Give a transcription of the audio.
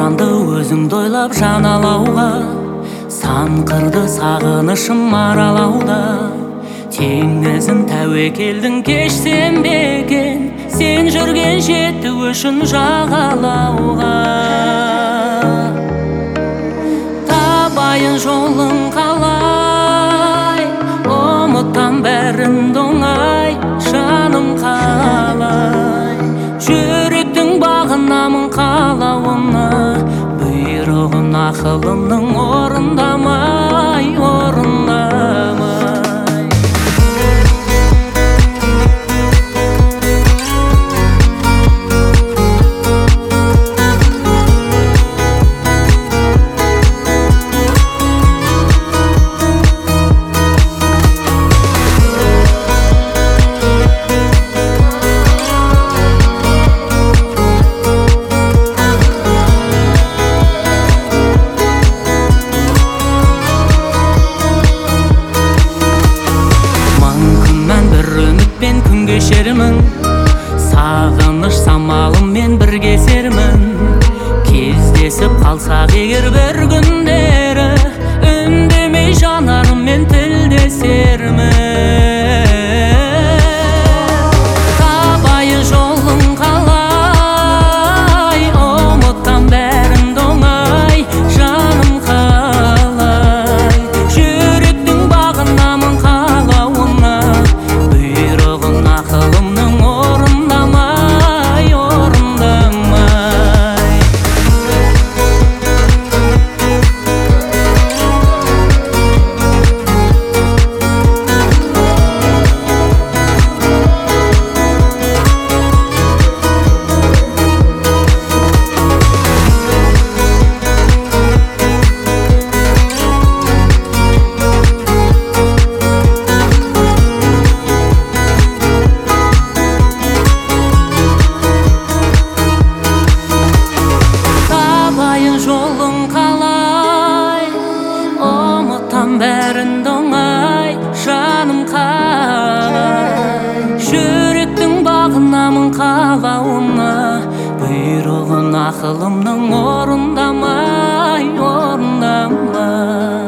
Оранды өзіңді ойлап жан алауға, сан қырды сағынышым аралауда. Теңізін тәуекелдің кешсем бе екен, сен жүрген жетті үшін жағалауға. Табайын жолың қалай, ұмыттан бәрін оңай, жаным қалай. Жүректің бағынамын қалауына, бұйрығын ақылымның орындамай, орындамай. Кешермін, сағыныш самалыммен бірге сермін. Кездесіп қалсақ егер бір күндері, үндемей жанарыммен тілдесермін. Табайын жолың қалай, ұмыттан бәрін оңай, жаным қалай. Жүректің бағынамын қалауына, ақылымның орындамай, орындамай. Жолың қалай, ұмыттан бәрін оңай, жаным қалай. Жүректің бағынамын қалауына, бұйрығын ақылымның орындамай, орындамай.